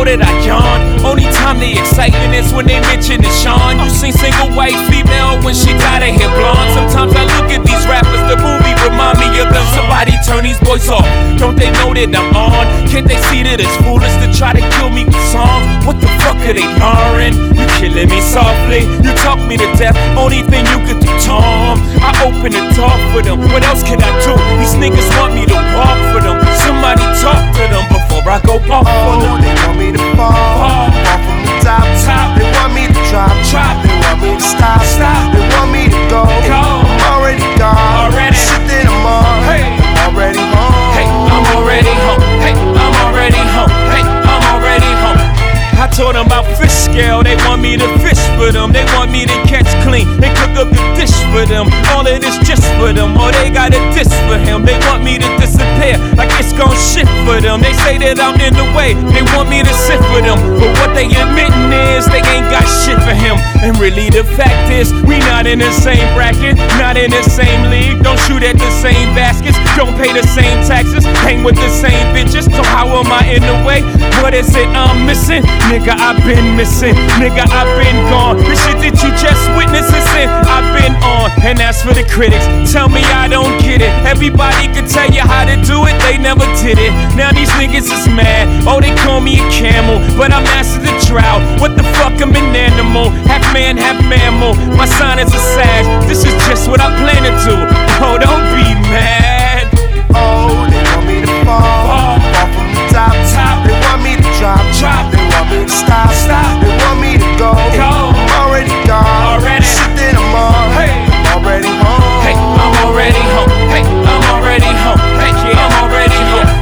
that I yawn. Only time they exciting is when they mention it's Sean. You seen single white female when she dyed her hair blonde. Sometimes I look at these rappers, the movie remind me of them. Somebody turn these boys off. Don't they know that I'm on? Can't they see that it's foolish to try to kill me with songs? What the fuck are they learning? You killing me softly, you talk me to death. Only thing you could do, Tom, I open the door for them. What else can I do? These niggas want me to walk for them. Somebody talk to them before I go off for them. They want me to fall from the top. They want me to drop. They want me to stop. They want me to go. I'm already gone. Shit that I'm on. I'm already home. Hey, I'm already home. Hey, I'm already home. Hey, I'm already home. I told them about fish scale, they want me to fish for them. They want me to catch clean, they cook up the dish for them. All of this just for them, or they got a diss for him. They want me to disappear, like it's gon' shit for them. They say that I'm in the way, they want me to sit for them. But what they admitting is, they ain't got shit for him. And really the fact is, we not in the same bracket, not in the same league. Don't shoot at the same baskets, don't pay the same taxes, hang with the same bitches. So how am I in the way? What is it I'm missing? Nigga, I've been missing. Nigga, I've been gone. The shit that you just witnessed is sin I've been on. And as for the critics, tell me I don't get it. Everybody can tell you how to do it, they never did it. Now these niggas is mad. Oh, they call me a camel, but I'm master the drought. What the fuck, I'm an animal. Half man, half mammal. My sign is a sag. This is just what I plan to do. Oh, don't be mad. Oh, they want me to fall from the top. They want me to drop. They want me to stop. They want me to go. I'm already gone. Shit that I'm on. I'm already home. Hey, I'm already home. Hey, I'm already home. Hey, I'm already home.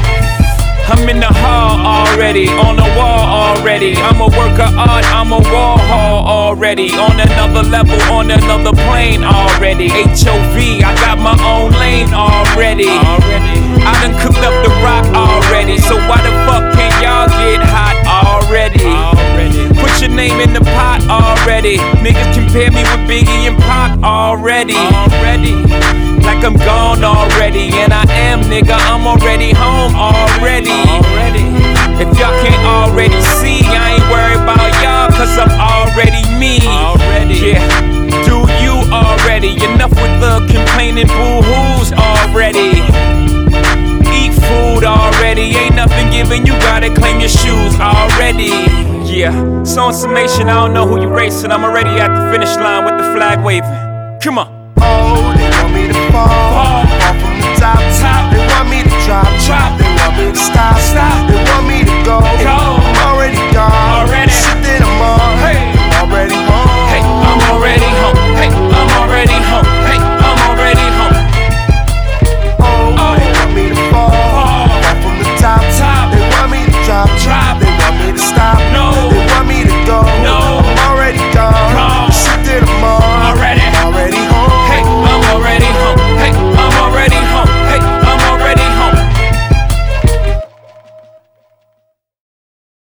I'm in the hall already, on the wall already. I'm a work of art, I'm a Warhol already. On another level, on another plane already. HOV, I got my own lane already. I done cooked up the rock already. So why the fuck can't y'all get hot already? Put your name in the pot already. Niggas compare me with Biggie and Pac already. Like I'm gone already, and I am, nigga, I'm already home already. If y'all can't already see, I ain't worried about y'all, cause I'm already me. Yeah, do you already? Enough with the complaining boo-hoos already. Eat food already, ain't nothing given, you gotta claim your shoes already. Yeah, so in summation, I don't know who you racing, I'm already at the finish line with the flag waving. Come on. Oh, they want me to fall from the top. They want me to drop. They want me to stop. They want me to go.